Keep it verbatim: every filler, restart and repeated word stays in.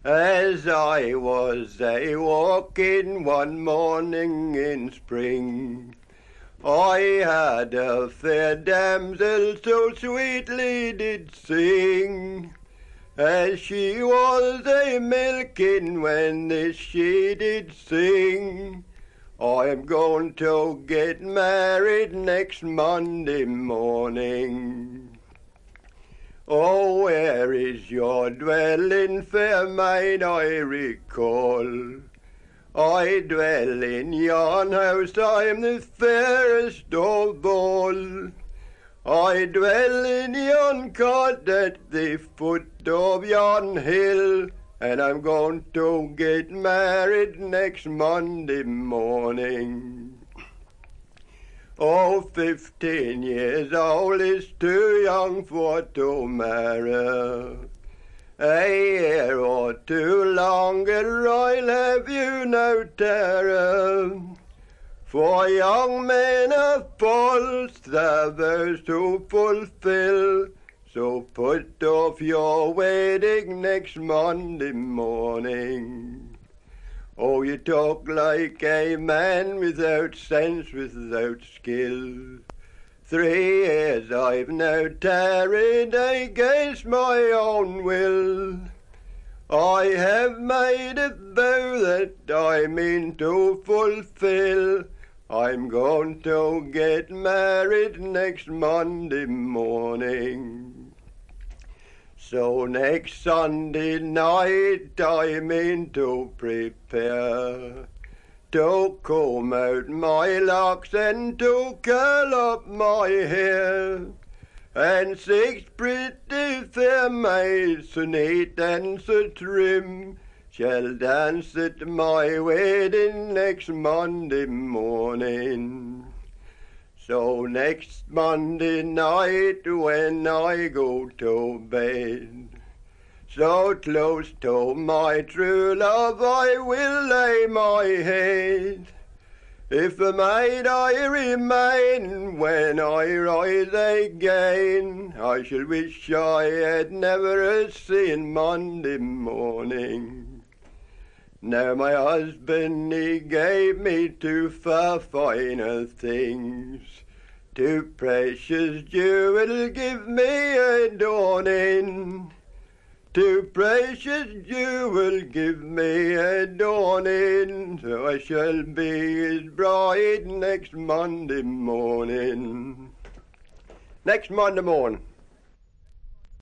As I was a walking one morning in spring, I had a fair damsel so sweetly did sing. As she was a milking when this she did sing, I'm going to get married next Monday morning. Oh, where is your dwelling, fair maid, I recall? I dwell in yon house, I'm the fairest of all. I dwell in yon cot at the foot of yon hill, and I'm going to get married next Monday morning. Oh, fifteen years old is too young for to marry. A year or two longer I'll have you no terror. For young men are false, the verse to fulfill. So put off your wedding next Monday morning. Oh, you talk like a man without sense, without skill. Three years I've now tarried against my own will. I have made a vow that I mean to fulfill. I'm going to get married next Monday morning. So next Sunday night I mean to prepare to comb out my locks and to curl up my hair. And six pretty fair maids, so neat and so trim, shall dance at my wedding next Monday morning. So next Monday night when I go to bed, so close to my true love I will lay my head. If a maid I remain, when I rise again, I shall wish I had never seen Monday morning. Now my husband, he gave me two far finer things. Two precious jewels give me adorning. Two precious jewels give me adorning. So I shall be his bride next Monday morning. Next Monday morning.